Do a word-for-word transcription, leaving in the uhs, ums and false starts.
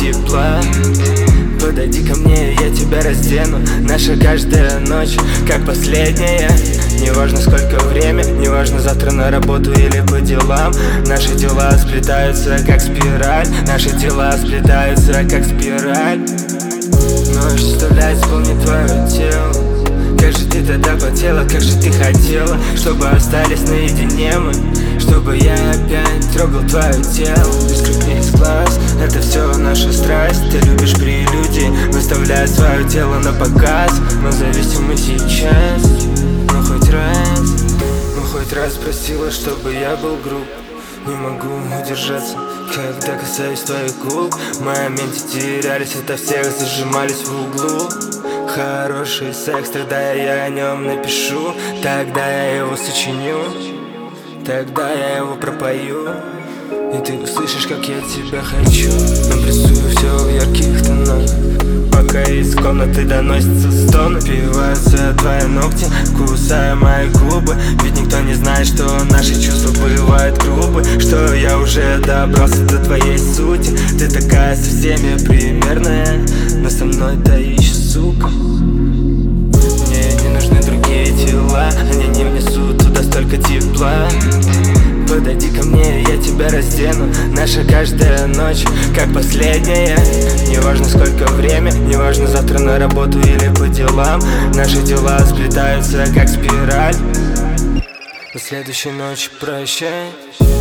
тепла. Подойди ко мне, я тебя раздену. Наша каждая ночь, как последняя. Неважно сколько время, неважно завтра на работу или по делам. Наши дела сплетаются как спираль. Наши дела сплетаются как спираль. Ночь заставляет вспомнить твое тело. Как же ты тогда потела, как же ты хотела, чтобы остались наедине мы, чтобы я опять трогал твое тело. Искры из глаз, это все наша страсть. Ты любишь прелюдии, выставляя свое тело на показ. Мы зависимы сейчас, ну хоть раз, ну хоть раз просила, чтобы я был груб. Не могу удержаться, когда касаюсь твоих губ. В моменте терялись, ото всех зажимались в углу. Хороший секс, тогда я о нем напишу. Тогда я его сочиню, тогда я его пропою. И ты услышишь, как я тебя хочу. Обрисую все в ярких тонах, пока из комнаты доносится стон. Напиваются твои ногти, кусая мои губы. Ведь никто не знает, что наши чувства бывают грубы. Что я уже добрался до твоей сути. Ты такая со всеми примерная, но со мной таишь, сука. Мне не нужны другие тела, они не внесут туда столько тепла. Подойди ко мне, я тебя раздену. Наша каждая ночь, как последняя. Неважно сколько время, неважно завтра на работу или по делам. Наши дела сплетаются как спираль. На следующей ночи прощай.